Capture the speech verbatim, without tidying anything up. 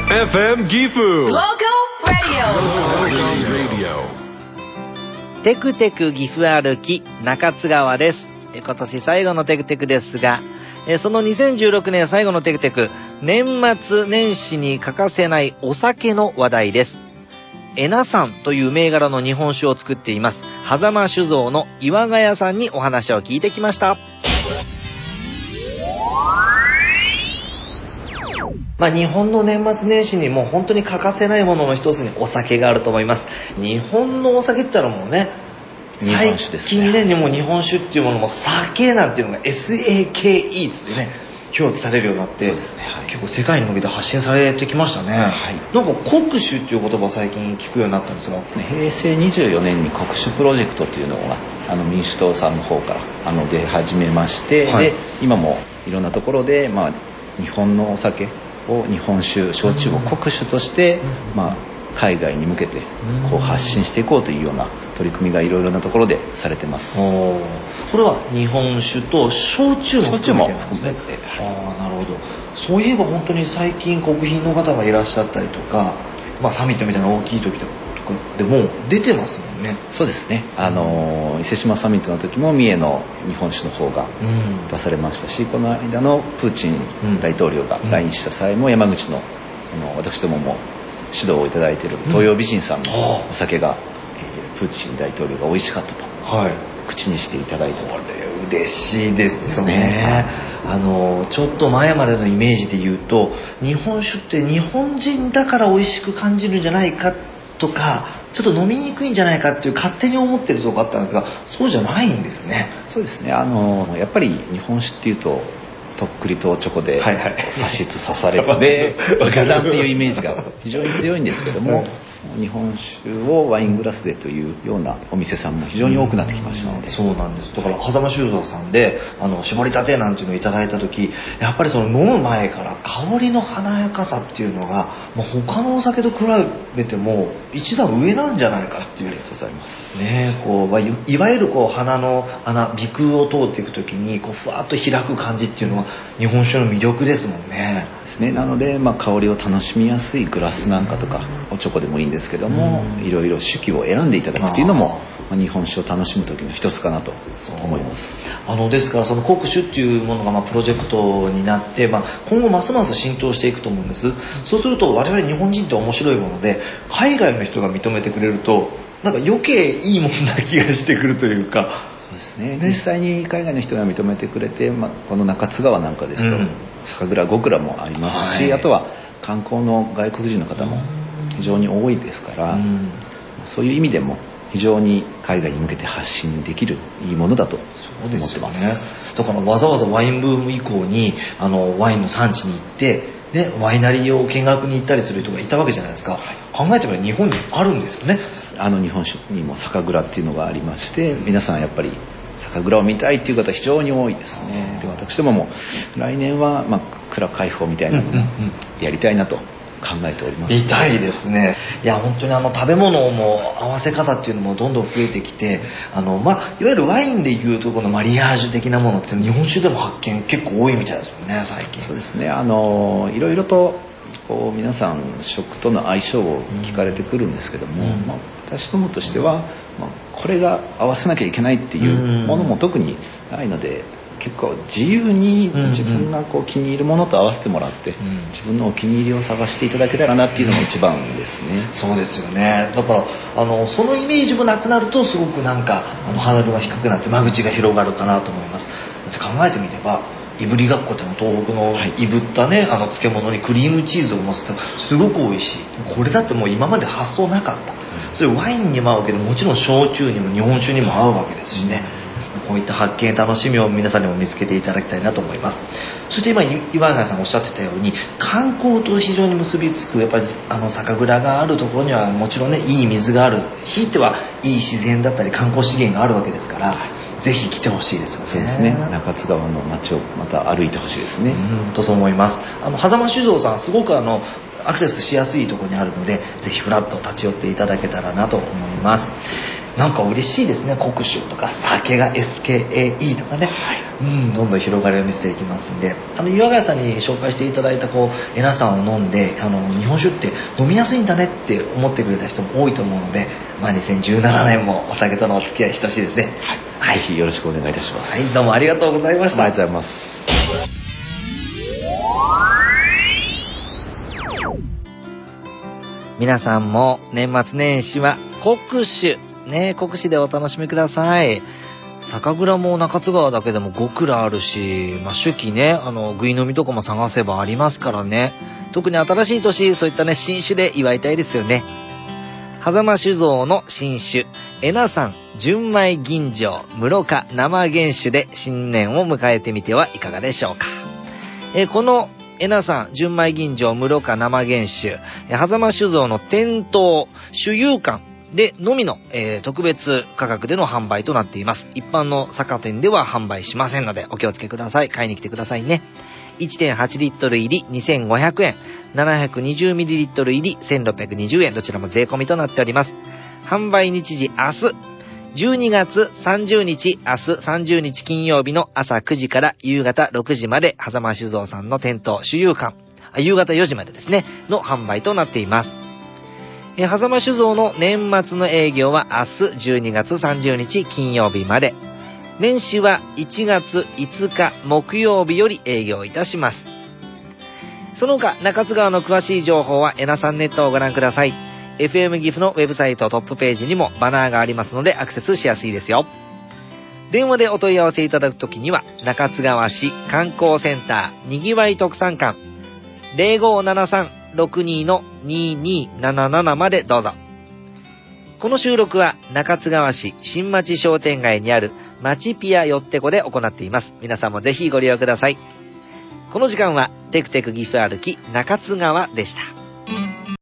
エフエム ギフ Local Radio テクテク岐阜歩き中津川です。今年最後のテクテクですが、そのにせんじゅうろくねん最後のテクテク、年末年始に欠かせないお酒の話題です。えなさんという銘柄の日本酒を作っています狭間酒造の岩ヶ谷さんにお話を聞いてきました。まあ、日本の年末年始にもう本当に欠かせないものの一つにお酒があると思います。日本のお酒って言ったらもうね、最近ね、もう日本酒っていうものも酒なんていうのが エスエーケーイー つってね表記されるようになって、そうですね、はい、結構世界に向けて発信されてきましたね、はい、なんか国酒っていう言葉を最近聞くようになったんですが、 平成にじゅうよねんに国酒プロジェクトっていうのがあの民主党さんの方からあの出始めまして、はい、で今もいろんなところで、まあ、日本のお酒を日本酒焼酎を国酒として、うんまあ、海外に向けてこう発信していこうというような取り組みがいろいろなところでされてます。 おこれは日本酒と焼酎も含めてなんですね。 ああなるほど。そういえば本当に最近国賓の方がいらっしゃったりとか、まあ、サミットみたいな大きい時とかでも出てますもんね。 そうですね、あの伊勢志摩サミットの時も三重の日本酒の方が出されましたし、うん、この間のプーチン大統領が来日した際も山口の、あの私どもも指導をいただいている東洋美人さんのお酒が、うんえー、プーチン大統領が美味しかったと、はい、口にしていただいたと。 これ嬉しいですよね。あのちょっと前までのイメージで言うと日本酒って日本人だから美味しく感じるんじゃないかとかちょっと飲みにくいんじゃないかっていう勝手に思ってるとこあったんですが、そうじゃないんですね。 そうですね、あのやっぱり日本酒っていうととっくりとチョコで差しつ刺されつでお客さんっていうイメージが非常に強いんですけども、日本酒をワイングラスでというようなお店さんも非常に多くなってきましたので、 うん、そうなんです。だから狭間酒造さんであの絞りたてなんていうのをいただいた時、やっぱりその飲む前から香りの華やかさっていうのが、まあ、他のお酒と比べても一段上なんじゃないかっていう。 ありがとうございますね、こういわゆるこう鼻の穴鼻腔を通っていく時にこうふわっと開く感じっていうのは日本酒の魅力ですもんね。 ですね。なので、まあ、香りを楽しみやすいグラスなんかとかおチョコでもいいんですけども、いろいろ酒器を選んでいただくというのも、まあ、日本酒を楽しむ時の一つかなと思います。 あのですからその国酒っていうものがまあプロジェクトになって、まあ、今後ますます浸透していくと思うんです。そうすると我々日本人って面白いもので海外の人が認めてくれるとなんか余計いいもんな気がしてくるというか。 そうですね、実際に海外の人が認めてくれて、まあ、この中津川なんかですと、うん、酒蔵ご蔵もありますし、はい、あとは観光の外国人の方も非常に多いですから、うん、そういう意味でも非常に海外に向けて発信できるいいものだと思ってます。そうですよね。 だからわざわざワインブーム以降にあのワインの産地に行ってでワイナリーを見学に行ったりする人がいたわけじゃないですか、はい、考えてみれば日本にあるんですよね。 あの日本酒にも酒蔵っていうのがありまして皆さんやっぱり酒蔵を見たいっていう方非常に多いですね。で私どもも来年は、まあ、蔵開放みたいなのもやりたいなと考えております。 見たいですね。いや本当にあの食べ物も合わせ方っていうのもどんどん増えてきてあの、まあ、いわゆるワインでいうとこのマリアージュ的なものって日本酒でも発見結構多いみたいですもんね最近。 そうですね、あのいろいろとこう皆さん食との相性を聞かれてくるんですけども、うんまあ、私どもとしては、まあ、これが合わせなきゃいけないっていうものも特にないので結構自由に自分がこう気に入るものと合わせてもらって、うんうん、自分のお気に入りを探していただけたらなっていうのが一番ですね。 そうですよね。だからあのそのイメージもなくなるとすごくなんかあのハードルが低くなって間口が広がるかなと思います。だって考えてみればいぶりがっこっての東北のいぶったねあの漬物にクリームチーズを乗せてすごく美味しい。これだってもう今まで発想なかった。それワインにも合うけどもちろん焼酎にも日本酒にも合うわけですしね。こういった発見楽しみを皆さんにも見つけていただきたいなと思います。そして今岩永さんおっしゃってたように観光と非常に結びつくやっぱりあの酒蔵があるところにはもちろんねいい水があるひいてはいい自然だったり観光資源があるわけですからぜひ来てほしいですよね。 そうですね、中津川の街をまた歩いてほしいですね。 うんとそう思います。あの狭間酒造さんすごくあのアクセスしやすいところにあるのでぜひフラッと立ち寄っていただけたらなと思います。 なんか嬉しいですね。国酒とか酒が エスケーエーイー とかね、はい、うん、どんどん広がりを見せていきますんで、あの岩谷さんに紹介していただいたこうエナさんを飲んで、あの日本酒って飲みやすいんだねって思ってくれた人も多いと思うので、まあ、にせんじゅうななねんもお酒とのお付き合いしてほしいですね。 はい、ぜひよろしくお願いいたします。 はい、どうもありがとうございました。 ありがとうございます。 皆さんも年末年始は国酒ね、国酒でお楽しみください。酒蔵も中津川だけでもご蔵あるし、まあ、酒器ね、あの、ぐい飲みとかも探せばありますからね。特に新しい年、そういったね、新酒で祝いたいですよね。狭間酒造の新酒、えなさん純米吟醸室賀生原酒で新年を迎えてみてはいかがでしょうか。えー、このえなさん純米吟醸室賀生原酒、狭間酒造の店頭酒遊館でのみの、えー、特別価格での販売となっています。一般の酒店では販売しませんのでお気をつけください。買いに来てくださいね。いってんはち リットル入りにせんごひゃくえん、ななひゃくにじゅうミリリットル入りせんろっぴゃくにじゅうえん、どちらも税込みとなっております。販売日時明日じゅうにがつさんじゅうにち、明日さんじゅうにち金曜日の朝くじから夕方ろくじまで、狭間酒造さんの店頭酒遊館、夕方よじまでですねの販売となっています。え狭間酒造の年末の営業は明日じゅうにがつさんじゅうにち金曜日まで、年始はいちがついつか木曜日より営業いたします。その他中津川の詳しい情報はえなさんネットをご覧ください。 エフエム 岐阜のウェブサイトトップページにもバナーがありますのでアクセスしやすいですよ。電話でお問い合わせいただくときには中津川市観光センターにぎわい特産館 ゼロごーななさん ろくに の ににーなななな までどうぞ。この収録は中津川市新町商店街にある町ピアよってこで行っています。皆さんもぜひご利用ください。この時間はテクテク岐阜歩き中津川でした。